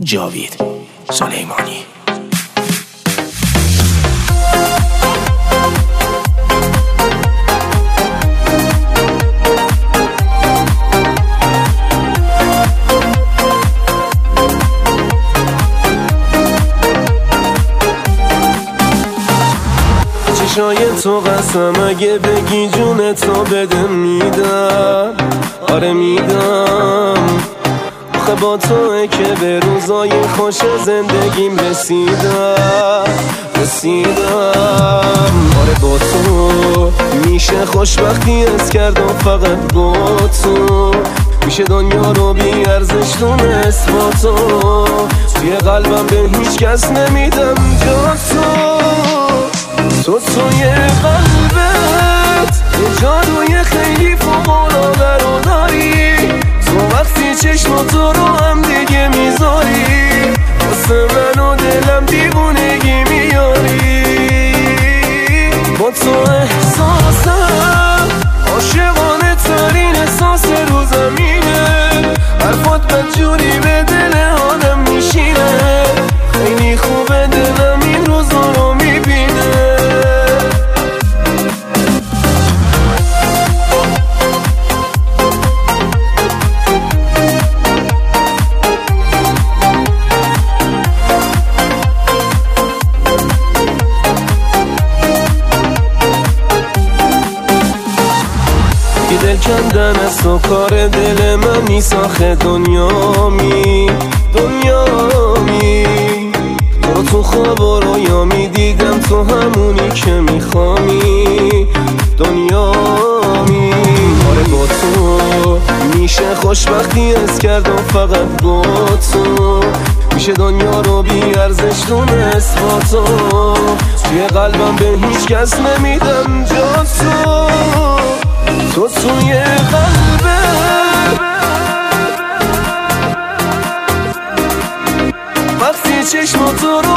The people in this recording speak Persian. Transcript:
جاوید سلیمانی. چشای تو قسم اگه بگی جون تو بده میدم، آره میدم. آخه با توه که به روزای خوش زندگیم رسیدم. آره با تو میشه خوشبختی از کردم، فقط با تو میشه دنیا رو بی ارزش دونست. با تو توی قلبم به هیچ کس نمیدم جا تو توی قلبت یه جادوی خیلی فوق‌العاده رو داری. تو وقتی چشم تو رو هم دیگه میذاری، واسه من و دلم دیوونگی میاری. با تو احساسم عاشقانه ترین احساس رو زمینه. حرفات بدجوری به دل آدم میشینه، خیلی خوبه دلم این روزا رو میبینه. دل کندن از تو کار دل من نیست، آخه دنیامی تو خواب و رویا میدیدم، تو همونی که میخوامی دنیامی. آره با تو میشه خوشبختی از کردم، فقط با تو میشه دنیا رو بی ارزش دونست. با تو توی قلبم به هیچ کس نمیدم جا تو توی قلبم وقتی چشم تو رو